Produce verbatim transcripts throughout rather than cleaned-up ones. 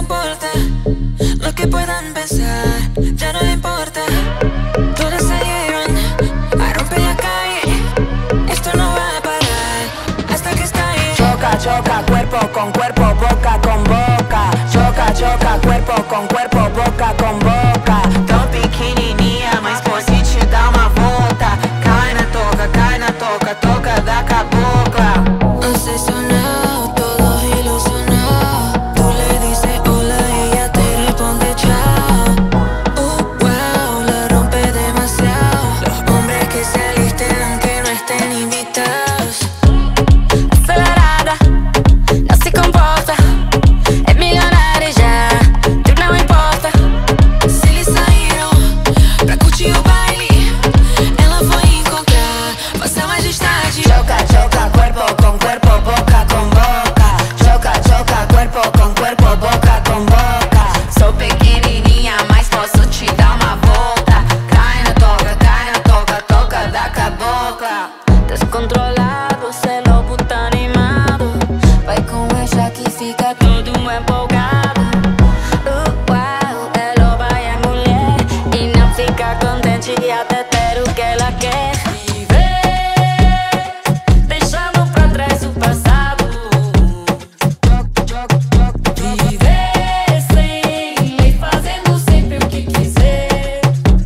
importa lo que puedan pensar, ya no le importa. Todas salieron a romper la calle, esto no va a parar hasta que estalle. Choca, choca, cuerpo con cuerpo, boca con boca. Choca, choca, cuerpo con cuerpo, boca com boca. Tão pequenininha, mas pode te dar uma volta. Cai na toca, cai na toca, toca da cabocla. Obsesionado, todo ilusionado. Tú le dices hola y ella te responde chao. Uh, wow, la rompe demasiado. Los hombres que se alisten aunque no estén invitados. Acelerada, não se comporta. É milionária já, tu não importa. Se eles saíram pra curtir o baile, ela foi encontrar Vossa Majestade. Choca, choca, cuerpo con cuerpo, boca con boca. Choca, choca, cuerpo con cuerpo, boca con boca. Sou pequenininha, mas posso te dar uma volta. Cai na toca, cai na toca, toca da cabocla. Descontrolado, cê lobo tá animado. Vai com essa que fica todo empolgado. Uh, uau, é loba e é mulher. E não fica contente até ter o que ela quer. Viver, deixando pra trás o passado. Viver sem lei, fazendo sempre o que quiser.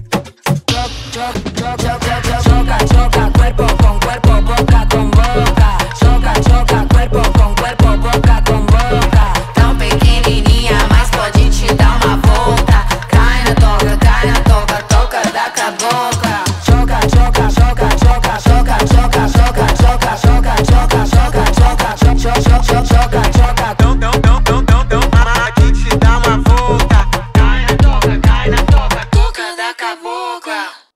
Choca, choca, cuerpo con cuerpo, boca con boca. Choca, choca, cuerpo con cuerpo, boca con boca. Tão pequenininha, mas pode te dar uma volta. Cai na toca, cai na toca, toca da cabocla. Choca, choca, choca, choca, choca, choca, choca, choca, choca, choca, choca, choca, choca, choca, choca, choca. Tão, tão, tão, tão, tão, tão, para que te dá uma volta. Cai na toca, cai na toca, toca da cabocla.